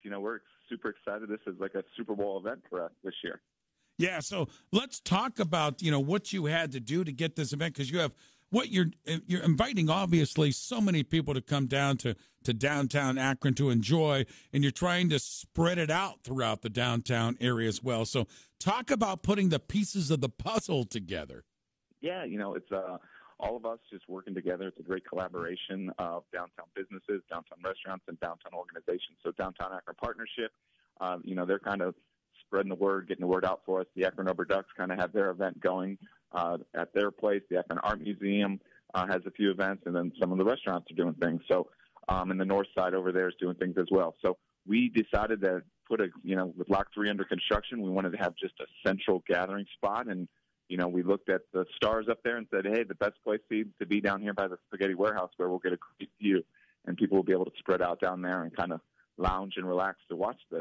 we're super excited. This is like a Super Bowl event for us this year. Yeah, so let's talk about, what you had to do to get this event, because you have what you're inviting, obviously, so many people to come down to downtown Akron to enjoy, and you're trying to spread it out throughout the downtown area as well. So talk about putting the pieces of the puzzle together. Yeah, it's all of us just working together. It's a great collaboration of downtown businesses, downtown restaurants, and downtown organizations. So Downtown Akron Partnership, they're kind of spreading the word, getting the word out for us. The Akron Rubber Ducks kind of have their event going at their place. The Akron Art Museum has a few events, and then some of the restaurants are doing things. So, and the north side over there is doing things as well. So we decided to with Lock 3 under construction, we wanted to have just a central gathering spot. And, we looked at the stars up there and said, hey, the best place seems to be down here by the Spaghetti Warehouse, where we'll get a great view, and people will be able to spread out down there and kind of lounge and relax to watch this.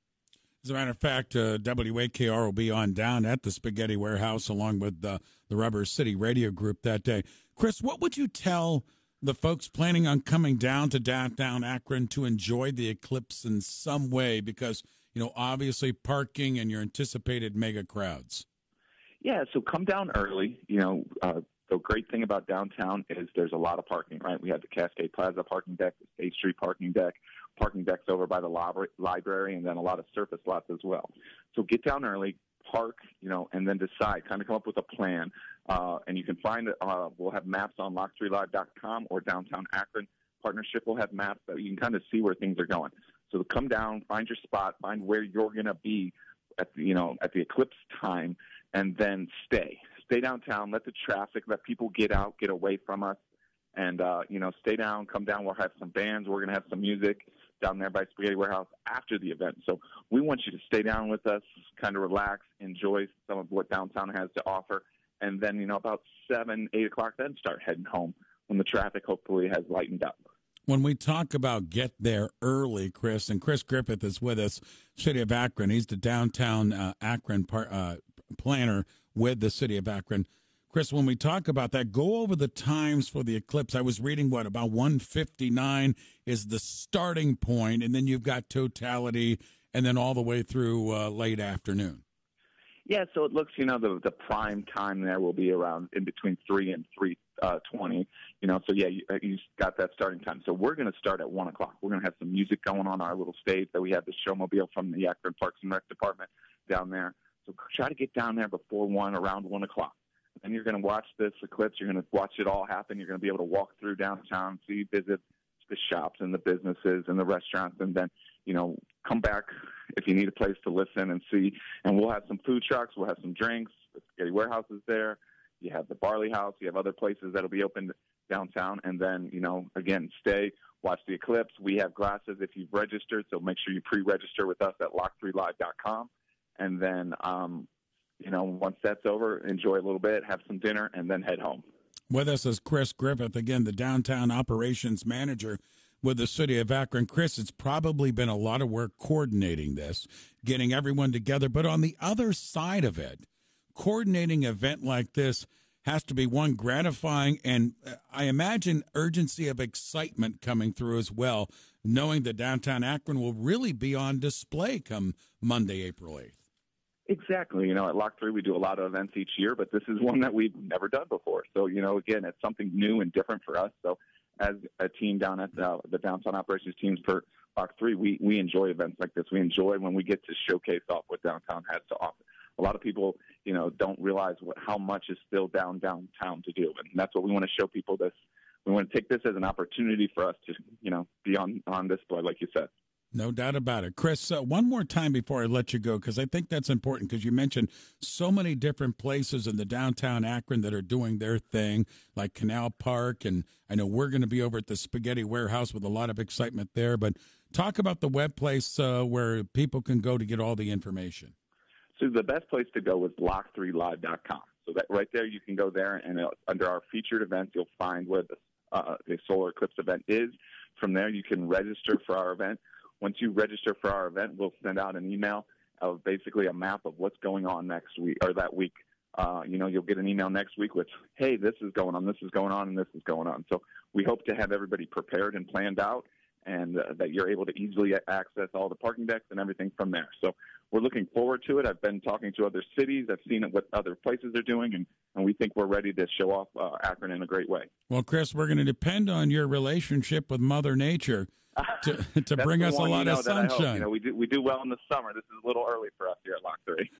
As a matter of fact, WAKR will be on down at the Spaghetti Warehouse along with the Rubber City Radio Group that day. Chris, what would you tell the folks planning on coming down to downtown Akron to enjoy the eclipse in some way? Because, obviously parking and your anticipated mega crowds. Yeah, so come down early. The great thing about downtown is there's a lot of parking, right? We have the Cascade Plaza parking deck, the State Street parking decks over by the library, and then a lot of surface lots as well. So get down early, park, and then decide, kind of come up with a plan. And you can find, we'll have maps on lock3live.com, or Downtown Akron Partnership will have maps that you can kind of see where things are going. So come down, find your spot, find where you're going to be at the eclipse time, and then stay downtown, let the traffic, let people get out, get away from us, and, stay down, come down. We'll have some bands. We're going to have some music down there by Spaghetti Warehouse after the event. So we want you to stay down with us, kind of relax, enjoy some of what downtown has to offer, and then, about 7, 8 o'clock, then start heading home when the traffic hopefully has lightened up. When we talk about get there early, Chris, and Chris Griffith is with us, City of Akron. He's the downtown Akron planner with the City of Akron. Chris, when we talk about that, go over the times for the eclipse. I was reading about 1:59 is the starting point, and then you've got totality, and then all the way through late afternoon. Yeah, so it looks, the prime time there will be around in between 3 and 3:20. So yeah, you got that starting time. So we're going to start at 1 o'clock. We're going to have some music going on our little stage that we have, the showmobile from the Akron Parks and Rec Department down there. So try to get down there before around 1 o'clock. And you're going to watch this eclipse. You're going to watch it all happen. You're going to be able to walk through downtown, visit the shops and the businesses and the restaurants, and then, come back if you need a place to listen and see. And we'll have some food trucks. We'll have some drinks. The Spaghetti Warehouse is there. You have the Barley House. You have other places that'll be open downtown. And then, again, stay, watch the eclipse. We have glasses if you've registered, so make sure you pre-register with us at lock3live.com. And then, once that's over, enjoy a little bit, have some dinner, and then head home. With us is Chris Griffith, again, the downtown operations manager with the City of Akron. Chris, it's probably been a lot of work coordinating this, getting everyone together. But on the other side of it, coordinating an event like this has to be, one, gratifying, and I imagine urgency of excitement coming through as well, knowing that downtown Akron will really be on display come Monday, April 8th. Exactly. At Lock 3, we do a lot of events each year, but this is one that we've never done before. So, again, it's something new and different for us. So as a team down at the downtown operations teams for Lock 3, we enjoy events like this. We enjoy when we get to showcase off what downtown has to offer. A lot of people, don't realize how much is still downtown to do. And that's what we want to show people this. We want to take this as an opportunity for us to, be on display, like you said. No doubt about it. Chris, one more time before I let you go, because I think that's important, because you mentioned so many different places in the downtown Akron that are doing their thing, like Canal Park, and I know we're going to be over at the Spaghetti Warehouse with a lot of excitement there, but talk about the web place where people can go to get all the information. So the best place to go is lock3live.com. So that right there, you can go there, and under our featured events, you'll find where the solar eclipse event is. From there, you can register for our event. Once you register for our event, we'll send out an email of basically a map of what's going on next week or that week. You'll get an email next week with, hey, this is going on, and this is going on. So we hope to have everybody prepared and planned out and that you're able to easily access all the parking decks and everything from there. So we're looking forward to it. I've been talking to other cities. I've seen what other places are doing, and we think we're ready to show off Akron in a great way. Well, Chris, we're going to depend on your relationship with Mother Nature to bring us a lot of sunshine. We do well in the summer. This is a little early for us here at Lock 3.